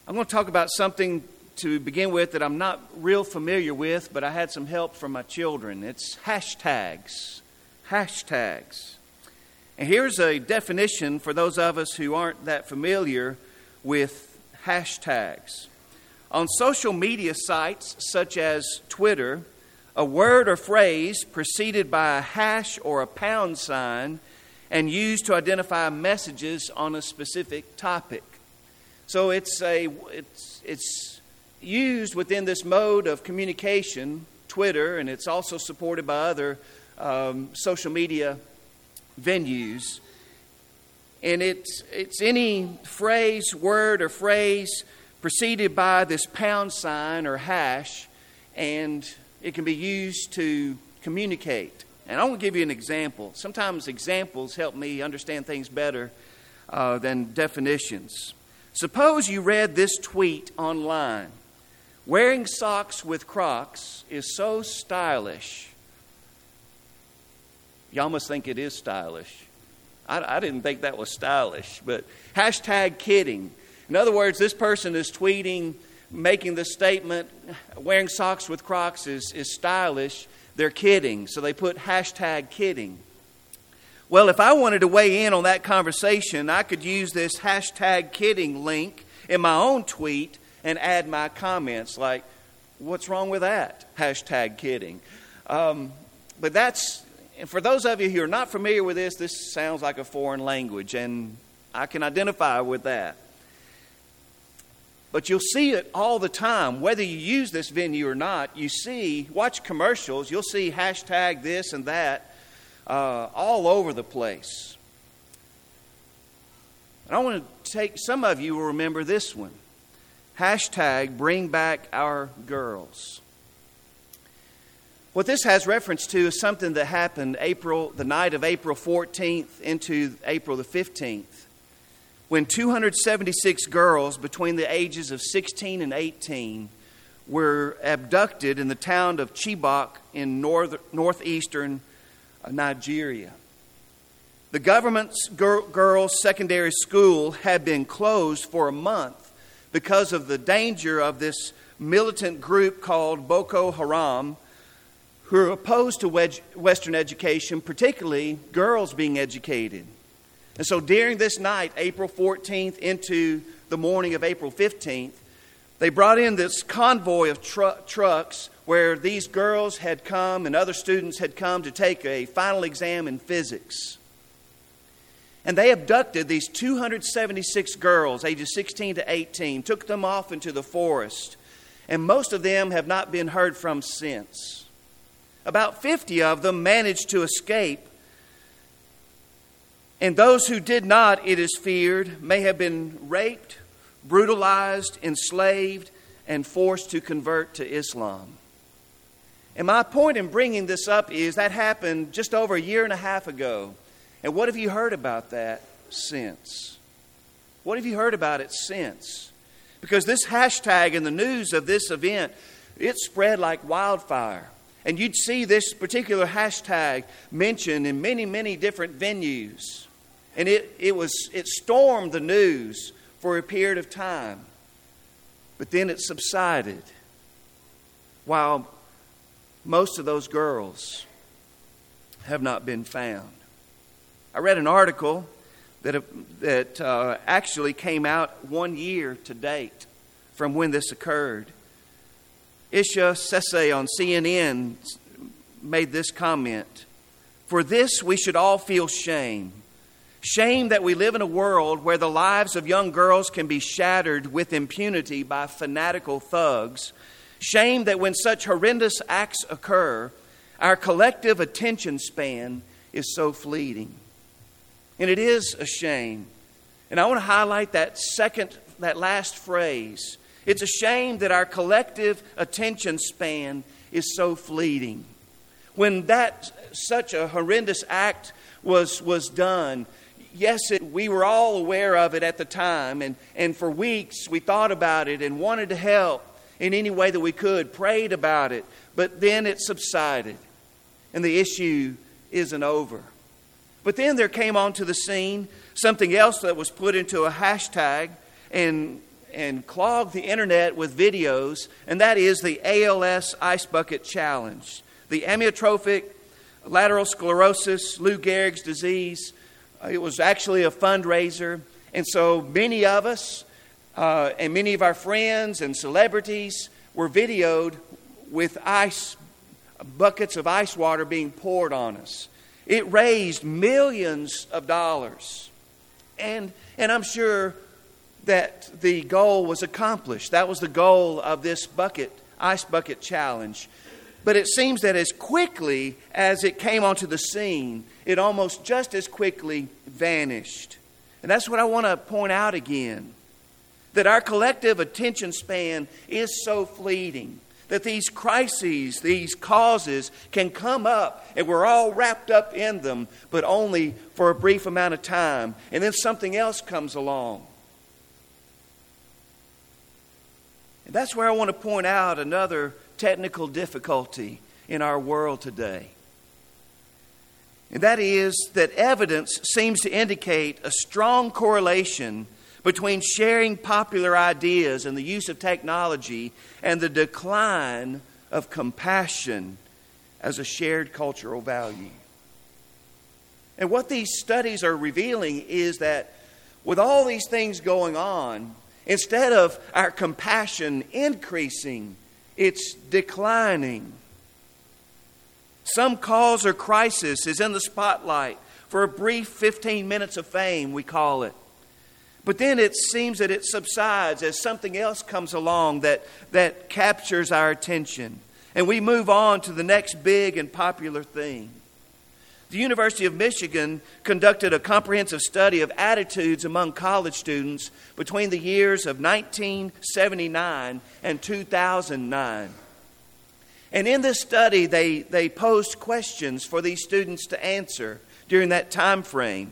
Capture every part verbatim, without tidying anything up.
I'm going to talk about something to begin with that I'm not real familiar with, but I had some help from my children. It's hashtags. Hashtags. And here's a definition for those of us who aren't that familiar with hashtags. On social media sites such as Twitter, a word or phrase preceded by a hash or a pound sign and used to identify messages on a specific topic. So it's a it's it's used within this mode of communication, Twitter, and it's also supported by other um, social media venues. And it's it's any phrase, word, or phrase preceded by this pound sign or hash, and it can be used to communicate. And I want to give you an example. Sometimes examples help me understand things better uh, than definitions. Suppose you read this tweet online. Wearing socks with Crocs is so stylish. Y'all must think it is stylish. I, I didn't think that was stylish, but hashtag kidding. In other words, this person is tweeting, making the statement, wearing socks with Crocs is, is stylish. They're kidding, so they put hashtag kidding. Well, if I wanted to weigh in on that conversation, I could use this hashtag kidding link in my own tweet and add my comments like, what's wrong with that? Hashtag kidding. Um, but that's, and for those of you who are not familiar with this, this sounds like a foreign language, and I can identify with that. But you'll see it all the time, whether you use this venue or not. You see, watch commercials, you'll see hashtag this and that uh, all over the place. And I want to take, some of you will remember this one. Hashtag bring back our girls. What this has reference to is something that happened April, the night of April fourteenth into April the fifteenth. When two hundred seventy-six girls between the ages of sixteen and eighteen were abducted in the town of Chibok in north, northeastern Nigeria. The government's gir- girls' secondary school had been closed for a month because of the danger of this militant group called Boko Haram, who are opposed to wed- Western education, particularly girls being educated. And so during this night, April fourteenth into the morning of April fifteenth, they brought in this convoy of tru- trucks where these girls had come and other students had come to take a final exam in physics. And they abducted these two hundred seventy-six girls, ages sixteen to eighteen, took them off into the forest, and most of them have not been heard from since. About fifty of them managed to escape. And those who did not, it is feared, may have been raped, brutalized, enslaved, and forced to convert to Islam. And my point in bringing this up is that happened just over a year and a half ago. And what have you heard about that since? What have you heard about it since? Because this hashtag in the news of this event, it spread like wildfire. And you'd see this particular hashtag mentioned in many, many different venues. And it, it was it stormed the news for a period of time. But then it subsided. While most of those girls have not been found. I read an article that, that uh, actually came out one year to date from when this occurred. Isha Sese on C N N made this comment. For this we should all feel shame. Shame that we live in a world where the lives of young girls can be shattered with impunity by fanatical thugs. Shame that when such horrendous acts occur, our collective attention span is so fleeting. And it is a shame. And I want to highlight that second, that last phrase. It's a shame that our collective attention span is so fleeting. When that such a horrendous act was, was done, yes, it, we were all aware of it at the time. And, and for weeks we thought about it and wanted to help in any way that we could, prayed about it. But then it subsided. And the issue isn't over. But then there came onto the scene something else that was put into a hashtag, and and clog the internet with videos, and that is the A L S Ice Bucket Challenge. The amyotrophic lateral sclerosis, Lou Gehrig's disease. Uh, it was actually a fundraiser, and so many of us uh, and many of our friends and celebrities were videoed with ice buckets of ice water being poured on us. It raised millions of dollars. And, and I'm sure that the goal was accomplished. That was the goal of this bucket, ice bucket challenge. But it seems that as quickly as it came onto the scene, it almost just as quickly vanished. And that's what I want to point out again. That our collective attention span is so fleeting. That these crises, these causes can come up and we're all wrapped up in them, but only for a brief amount of time. And then something else comes along. And that's where I want to point out another technical difficulty in our world today. And that is that evidence seems to indicate a strong correlation between sharing popular ideas and the use of technology and the decline of compassion as a shared cultural value. And what these studies are revealing is that with all these things going on, instead of our compassion increasing, it's declining. Some cause or crisis is in the spotlight for a brief fifteen minutes of fame, we call it. But then it seems that it subsides as something else comes along that, that captures our attention. And we move on to the next big and popular thing. The University of Michigan conducted a comprehensive study of attitudes among college students between the years of nineteen seventy-nine and two thousand nine. And in this study, they, they posed questions for these students to answer during that time frame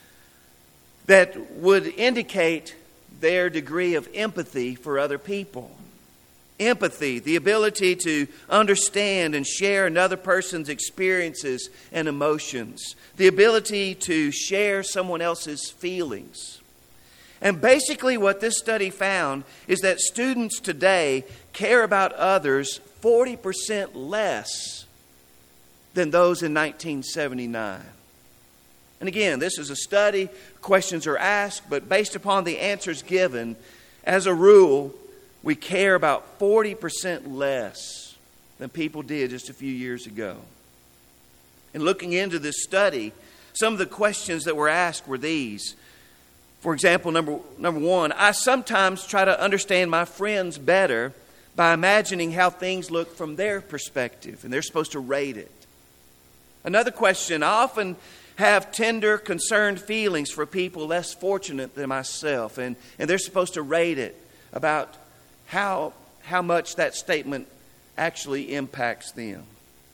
that would indicate their degree of empathy for other people. Empathy, the ability to understand and share another person's experiences and emotions. The ability to share someone else's feelings. And basically what this study found is that students today care about others forty percent less than those in nineteen seventy-nine. And again, this is a study, questions are asked, but based upon the answers given, as a rule, we care about forty percent less than people did just a few years ago. And looking into this study, some of the questions that were asked were these. For example, number, number one, I sometimes try to understand my friends better by imagining how things look from their perspective, and they're supposed to rate it. Another question, I often have tender, concerned feelings for people less fortunate than myself, and, and they're supposed to rate it about how, how much that statement actually impacts them.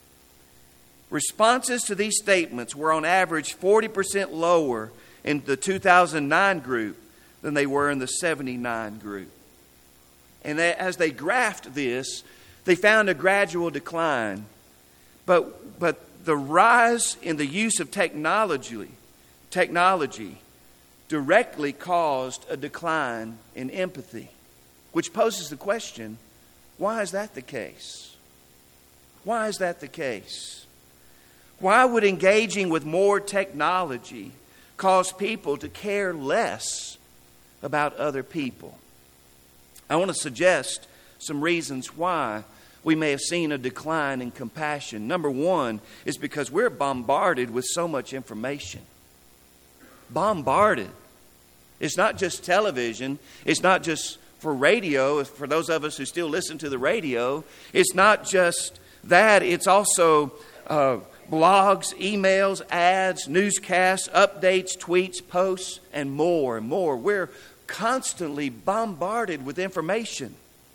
Responses to these statements were on average forty percent lower in the two thousand nine group than they were in the seventy-nine group. And they, as they graphed this, they found a gradual decline. But, but the rise in the use of technology, technology directly caused a decline in empathy, which poses the question, why is that the case? Why is that the case? Why would engaging with more technology cause people to care less about other people? I want to suggest some reasons why we may have seen a decline in compassion. Number one is because we're bombarded with so much information. Bombarded. It's not just television. It's not just for radio, for those of us who still listen to the radio. It's not just that. It's also uh, blogs, emails, ads, newscasts, updates, tweets, posts, and more and more. We're constantly bombarded with information.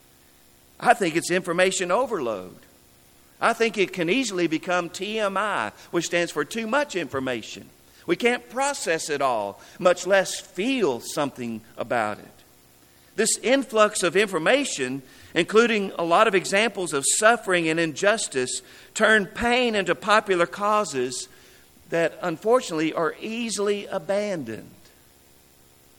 I think it's information overload. I think it can easily become T M I, which stands for too much information. We can't process it all, much less feel something about it. This influx of information, including a lot of examples of suffering and injustice, turn pain into popular causes that unfortunately are easily abandoned.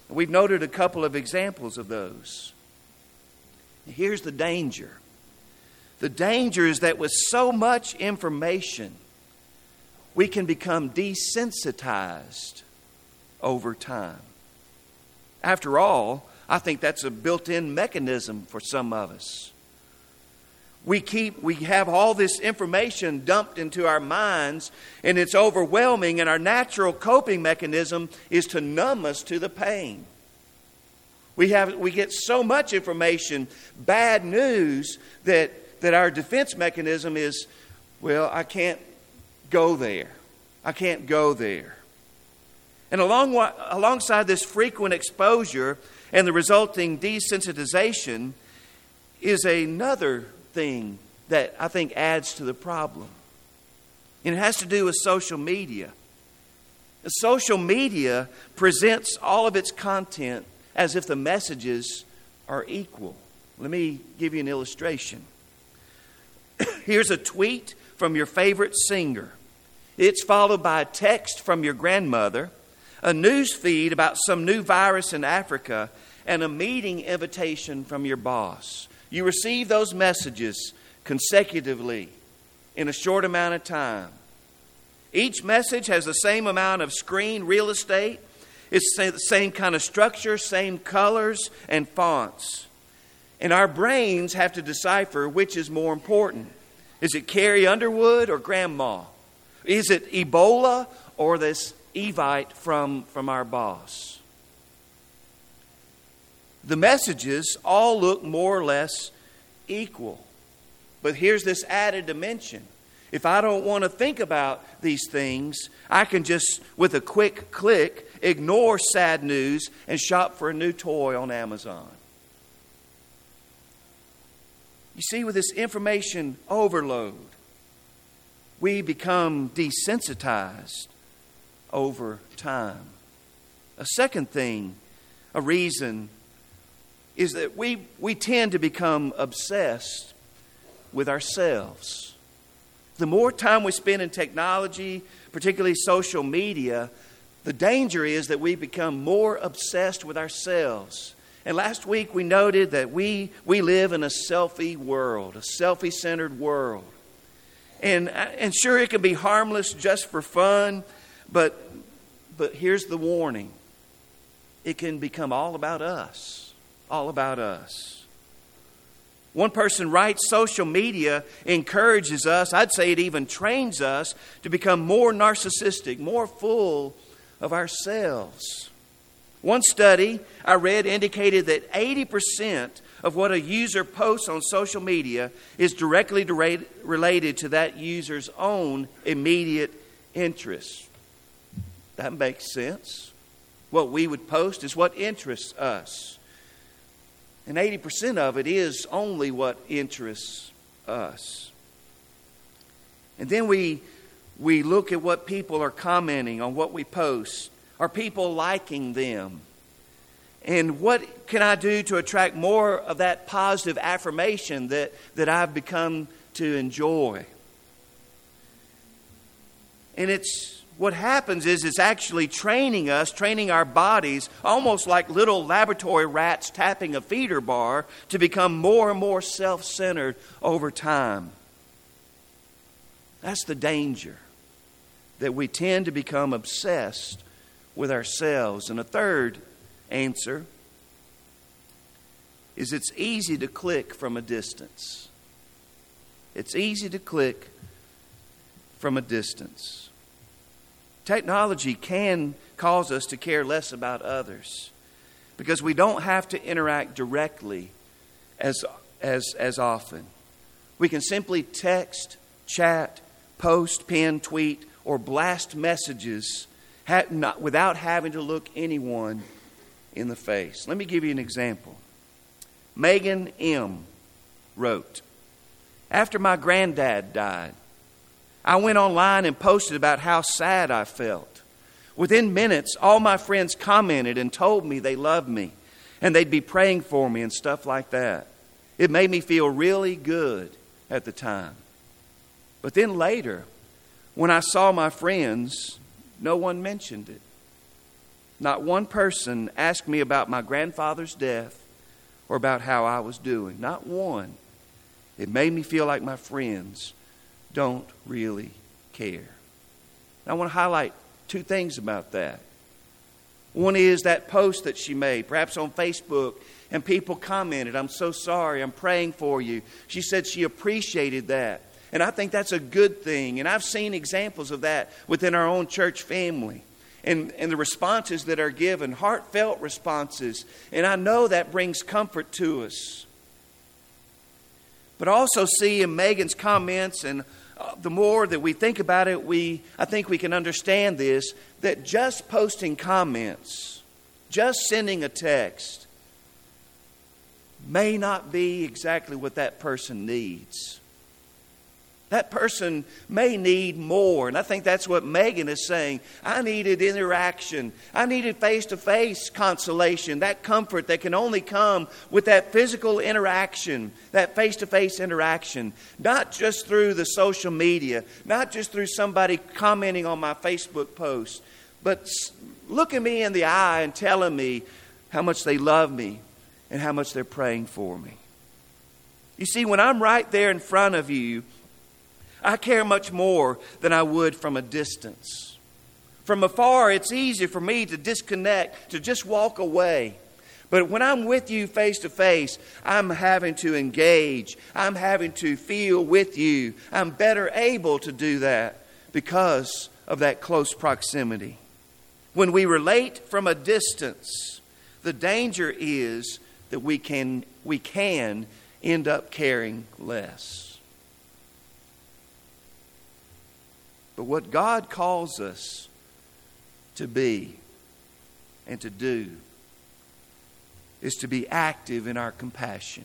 We've noted a couple of examples of those. Here's the danger. The danger is that with so much information, we can become desensitized over time. After all, I think that's a built-in mechanism for some of us. We keep, we have all this information dumped into our minds, and it's overwhelming, and our natural coping mechanism is to numb us to the pain. We have, we get so much information, bad news, that, that our defense mechanism is, well, I can't go there. I can't go there. And along, alongside this frequent exposure and the resulting desensitization is another thing that I think adds to the problem. And it has to do with social media. The social media presents all of its content as if the messages are equal. Let me give you an illustration. Here's a tweet from your favorite singer. It's followed by a text from your grandmother, a news feed about some new virus in Africa, and a meeting invitation from your boss. You receive those messages consecutively in a short amount of time. Each message has the same amount of screen real estate. It's the same kind of structure, same colors and fonts. And our brains have to decipher which is more important. Is it Carrie Underwood or Grandma? Is it Ebola or this Evite from, from our boss? The messages all look more or less equal. But here's this added dimension. If I don't want to think about these things, I can just, with a quick click, ignore sad news and shop for a new toy on Amazon. You see, with this information overload, we become desensitized over time. A second thing, a reason, is that we, we tend to become obsessed with ourselves. The more time we spend in technology, particularly social media, the danger is that we become more obsessed with ourselves. And last week we noted that we, we live in a selfie world, a selfie-centered world. And, and sure, it can be harmless just for fun, but, but here's the warning. It can become all about us. All about us. One person writes, social media encourages us, I'd say it even trains us, to become more narcissistic, more full of ourselves. One study I read indicated that eighty percent of what a user posts on social media is directly related to that user's own immediate interests. That makes sense. What we would post is what interests us. And eighty percent of it is only what interests us. And then we, we look at what people are commenting on what we post. Are people liking them? And what can I do to attract more of that positive affirmation that, that I've become to enjoy? And it's what happens is it's actually training us, training our bodies, almost like little laboratory rats tapping a feeder bar, to become more and more self-centered over time. That's the danger, that we tend to become obsessed with ourselves. And a third answer is it's easy to click from a distance. It's easy to click from a distance. Technology can cause us to care less about others because we don't have to interact directly as, as, as often. We can simply text, chat, post, pin, tweet, or blast messages ha- not, without having to look anyone in the face. Let me give you an example. Megan M. wrote, "After my granddad died, I went online and posted about how sad I felt. Within minutes, all my friends commented and told me they loved me and they'd be praying for me and stuff like that. It made me feel really good at the time. But then later, when I saw my friends, no one mentioned it." Not one person asked me about my grandfather's death or about how I was doing. Not one. It made me feel like my friends don't really care. I want to highlight two things about that. One is that post that she made, perhaps on Facebook, and people commented, "I'm so sorry, I'm praying for you." She said she appreciated that. And I think that's a good thing. And I've seen examples of that within our own church family. And, and the responses that are given, heartfelt responses. And I know that brings comfort to us. But I also see in Megan's comments, and uh, the more that we think about it, we I think we can understand this, that just posting comments, just sending a text, may not be exactly what that person needs. That person may need more. And I think that's what Megan is saying. I needed interaction. I needed face-to-face consolation. That comfort that can only come with that physical interaction. That face-to-face interaction. Not just through the social media. Not just through somebody commenting on my Facebook post. But looking me in the eye and telling me how much they love me. And how much they're praying for me. You see, when I'm right there in front of you, I care much more than I would from a distance. From afar, it's easy for me to disconnect, to just walk away. But when I'm with you face to face, I'm having to engage. I'm having to feel with you. I'm better able to do that because of that close proximity. When we relate from a distance, the danger is that we can, we can end up caring less. But what God calls us to be and to do is to be active in our compassion.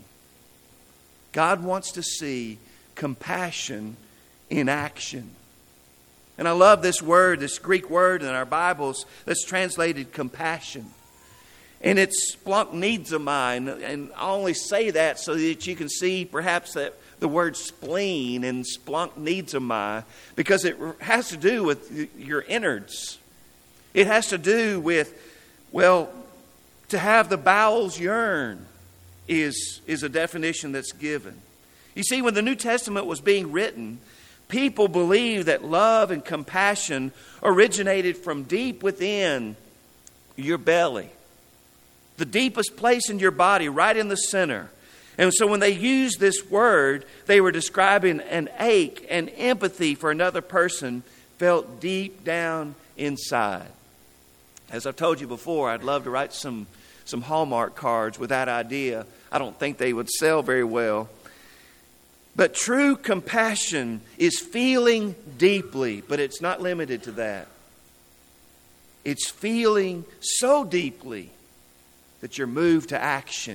God wants to see compassion in action. And I love this word, this Greek word in our Bibles that's translated compassion. And it's splanchnizomai, and I only say that so that you can see perhaps that the word spleen and splanchnizomai, because it has to do with your innards. It has to do with, well, to have the bowels yearn is, is a definition that's given. You see, when the New Testament was being written, people believed that love and compassion originated from deep within your belly. The deepest place in your body, right in the center. And so when they used this word, they were describing an ache and empathy for another person felt deep down inside. As I've told you before, I'd love to write some, some Hallmark cards with that idea. I don't think they would sell very well. But true compassion is feeling deeply, but it's not limited to that. It's feeling so deeply that you're moved to action.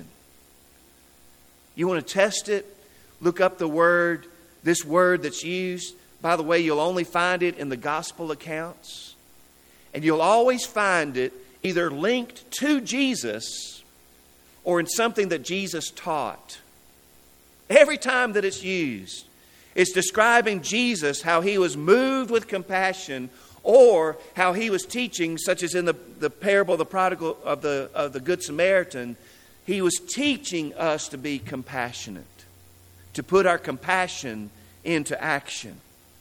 You want to test it? Look up the word, this word that's used. By the way, you'll only find it in the gospel accounts. And you'll always find it either linked to Jesus or in something that Jesus taught. Every time that it's used, it's describing Jesus, how he was moved with compassion, or how he was teaching, such as in the, the parable of the prodigal of the of the Good Samaritan. He was teaching us to be compassionate, to put our compassion into action.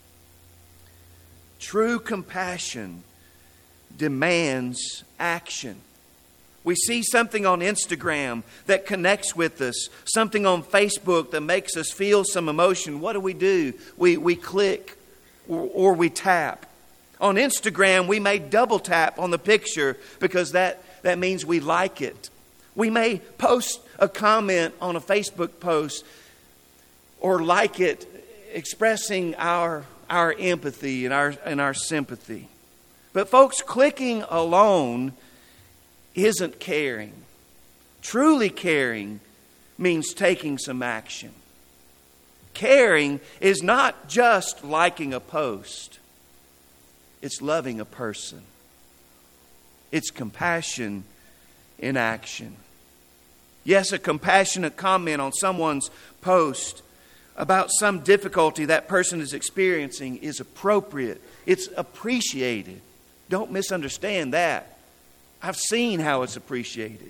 True compassion demands action. We see something on Instagram that connects with us, something on Facebook that makes us feel some emotion. What do we do? We, we click or, or we tap. On Instagram, we may double tap on the picture because that, that means we like it. We may post a comment on a Facebook post or like it, expressing our, our empathy and our, and our sympathy. But folks, clicking alone isn't caring. Truly caring means taking some action. Caring is not just liking a post. It's loving a person. It's compassion in action. Yes, a compassionate comment on someone's post about some difficulty that person is experiencing is appropriate. It's appreciated. Don't misunderstand that. I've seen how it's appreciated.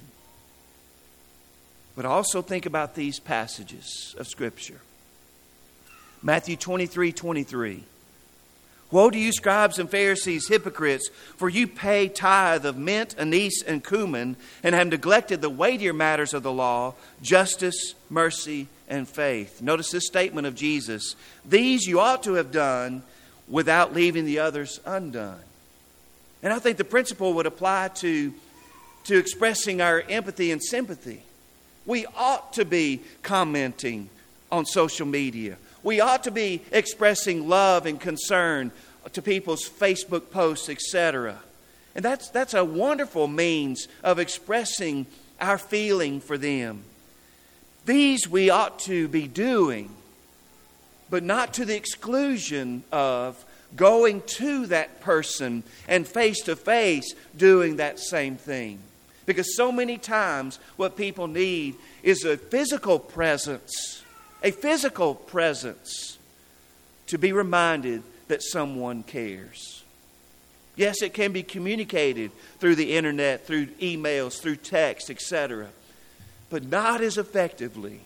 But also think about these passages of Scripture. Matthew twenty-three twenty-three. Woe to you, scribes and Pharisees, hypocrites, for you pay tithe of mint, anise, and cumin, and have neglected the weightier matters of the law, justice, mercy, and faith. Notice this statement of Jesus. These you ought to have done without leaving the others undone. And I think the principle would apply to, to expressing our empathy and sympathy. We ought to be commenting on social media. We ought to be expressing love and concern to people's Facebook posts, et cetera. And that's, that's a wonderful means of expressing our feeling for them. These we ought to be doing, but not to the exclusion of going to that person and face to face doing that same thing. Because so many times what people need is a physical presence, a physical presence to be reminded that someone cares. Yes, it can be communicated through the internet, through emails, through text, et cetera, but not as effectively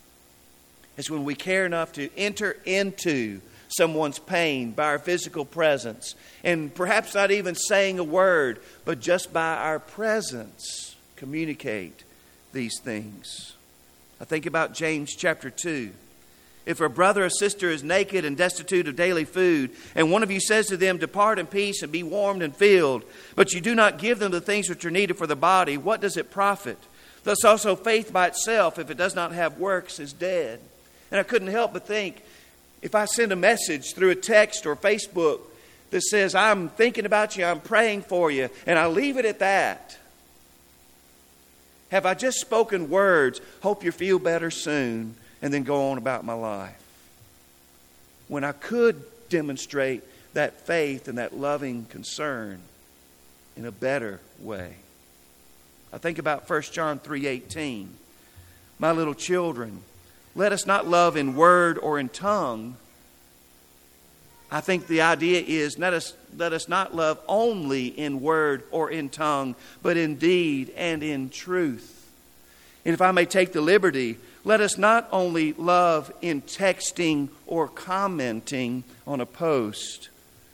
as when we care enough to enter into someone's pain by our physical presence, and perhaps not even saying a word, but just by our presence communicate these things. I think about James chapter two. If a brother or sister is naked and destitute of daily food, and one of you says to them, depart in peace and be warmed and filled, but you do not give them the things which are needed for the body, what does it profit? Thus also faith by itself, if it does not have works, is dead. And I couldn't help but think, if I send a message through a text or Facebook that says, I'm thinking about you, I'm praying for you, and I leave it at that, have I just spoken words, hope you feel better soon, and then go on about my life? When I could demonstrate that faith and that loving concern in a better way. I think about First John three eighteen. My little children, let us not love in word or in tongue. I think the idea is let us, let us not love only in word or in tongue, but in deed and in truth. And if I may take the liberty, let us not only love in texting or commenting on a post,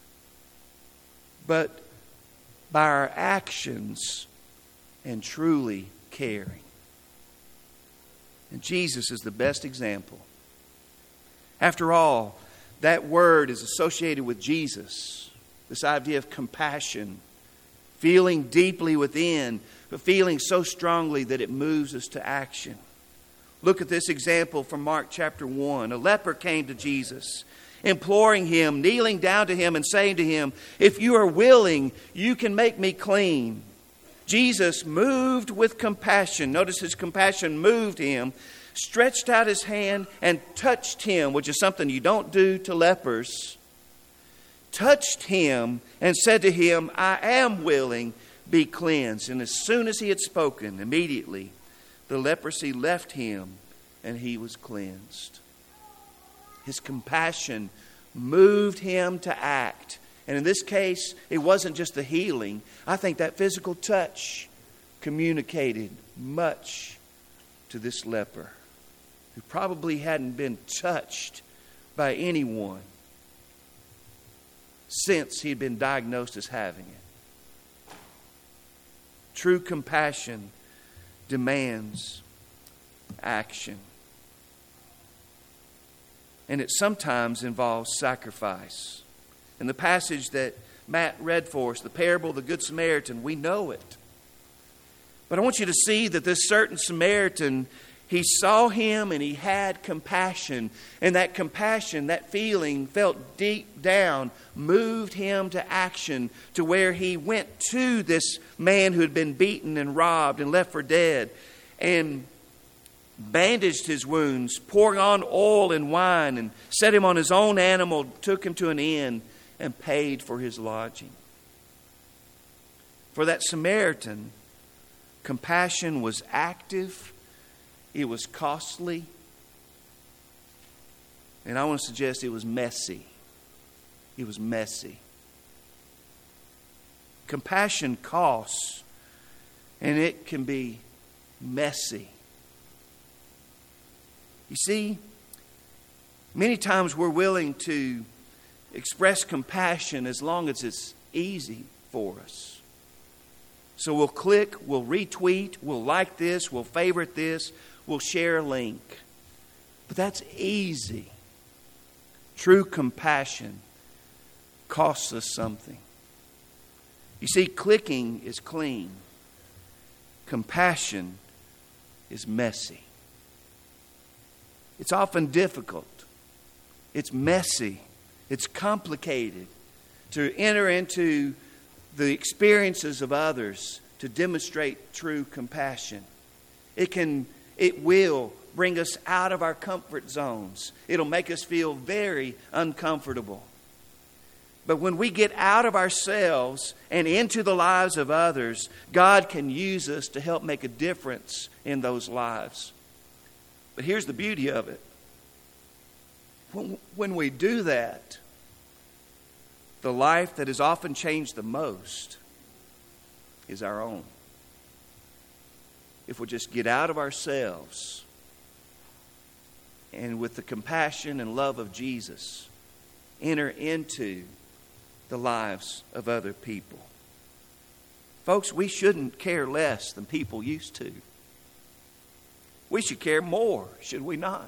but by our actions and truly caring. And Jesus is the best example. After all, that word is associated with Jesus. This idea of compassion, feeling deeply within, but feeling so strongly that it moves us to action. Look at this example from Mark chapter one. A leper came to Jesus, imploring him, kneeling down to him and saying to him, if you are willing, you can make me clean. Jesus, moved with compassion, notice his compassion moved him, stretched out his hand and touched him, which is something you don't do to lepers, touched him and said to him, I am willing, be cleansed. And as soon as he had spoken, immediately the leprosy left him and he was cleansed. His compassion moved him to act. And in this case, it wasn't just the healing. I think that physical touch communicated much to this leper, who probably hadn't been touched by anyone since he had been diagnosed as having it. True compassion demands action. And it sometimes involves sacrifice. In the passage that Matt read for us, the parable of the Good Samaritan, we know it. But I want you to see that this certain Samaritan, he saw him and he had compassion. And that compassion, that feeling felt deep down, moved him to action to where he went to this man who had been beaten and robbed and left for dead and bandaged his wounds, pouring on oil and wine, and set him on his own animal, took him to an inn, and paid for his lodging. For that Samaritan, compassion was active, it was costly, and I want to suggest it was messy. It was messy. Compassion costs And it can be messy. You see, many times we're willing to express compassion as long as it's easy for us. So we'll click, we'll retweet, we'll like this, we'll favorite this, we'll share a link. But that's easy. True compassion costs us something. You see, clicking is clean. Compassion is messy. It's often difficult. It's messy. It's complicated to enter into the experiences of others to demonstrate true compassion. It can, it will bring us out of our comfort zones. It'll make us feel very uncomfortable. But when we get out of ourselves and into the lives of others, God can use us to help make a difference in those lives. But here's the beauty of it. When, when we do that, the life that has often changed the most is our own. If we just get out of ourselves and with the compassion and love of Jesus, enter into the lives of other people. Folks, we shouldn't care less than people used to. We should care more, should we not?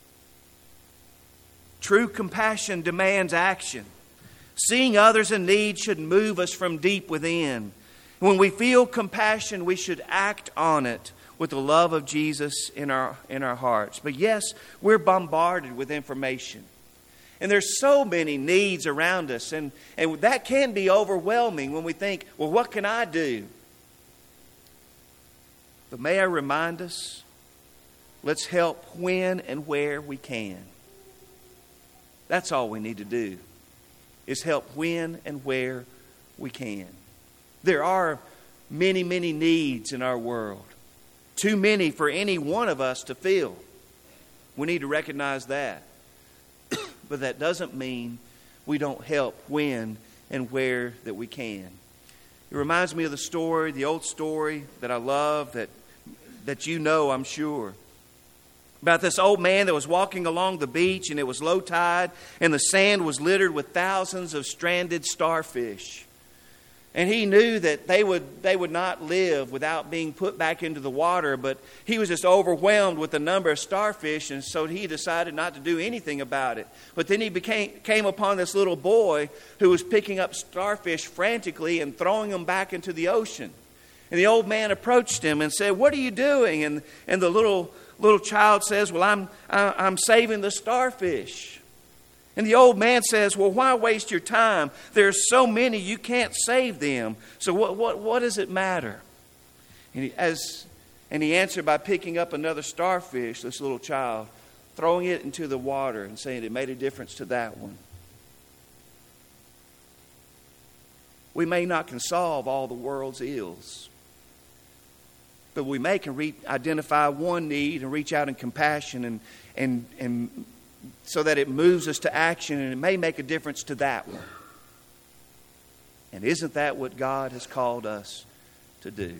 True compassion demands action. Seeing others in need should move us from deep within. When we feel compassion, we should act on it with the love of Jesus in our, in our hearts. But yes, we're bombarded with information. And there's so many needs around us. And, and that can be overwhelming when we think, well, what can I do? But may I remind us, let's help when and where we can. That's all we need to do, is help when and where we can. There are many, many needs in our world. Too many for any one of us to fill. We need to recognize that. But that doesn't mean we don't help when and where that we can. It reminds me of the story, the old story that I love, that, that you know, I'm sure. About this old man that was walking along the beach, and it was low tide, and the sand was littered with thousands of stranded starfish. And he knew that they would they would not live without being put back into the water, but he was just overwhelmed with the number of starfish, and so he decided not to do anything about it. But then he became came upon this little boy who was picking up starfish frantically and throwing them back into the ocean. And the old man approached him and said, "What are you doing?" And and the little little child says, "Well, I'm I'm saving the starfish." And the old man says, "Well, why waste your time? There's so many, you can't save them. So what what, what does it matter?" And he, as, and he answered by picking up another starfish, this little child, throwing it into the water and saying it made a difference to that one. We may not can solve all the world's ills, but we may can re- identify one need and reach out in compassion and and and so that it moves us to action, and it may make a difference to that one. And isn't that what God has called us to do?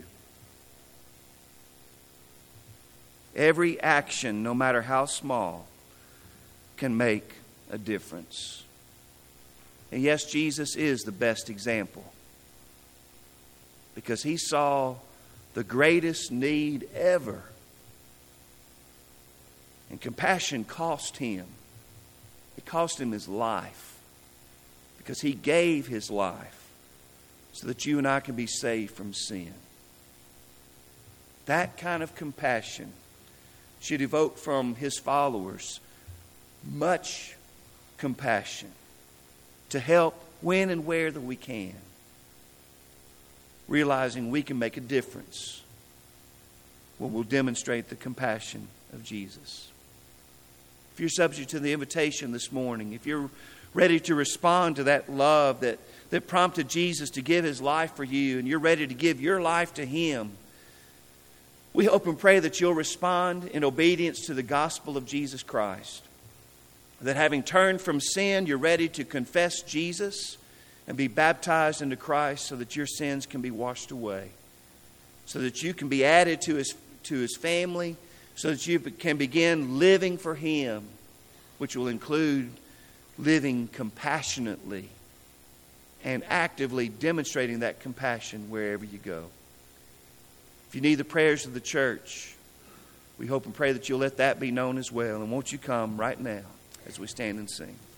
Every action, no matter how small, can make a difference. And yes, Jesus is the best example, because he saw the greatest need ever. And compassion cost him. It cost him his life, because he gave his life so that you and I can be saved from sin. That kind of compassion should evoke from his followers much compassion to help when and where that we can, realizing we can make a difference when we'll demonstrate the compassion of Jesus. If you're subject to the invitation this morning, if you're ready to respond to that love that, that prompted Jesus to give his life for you, and you're ready to give your life to him, we hope and pray that you'll respond in obedience to the gospel of Jesus Christ. That having turned from sin, you're ready to confess Jesus and be baptized into Christ so that your sins can be washed away. so that you can be added to His, to His family, so that you can begin living for Him, which will include living compassionately and actively demonstrating that compassion wherever you go. If you need the prayers of the church, we hope and pray that you'll let that be known as well. And won't you come right now as we stand and sing.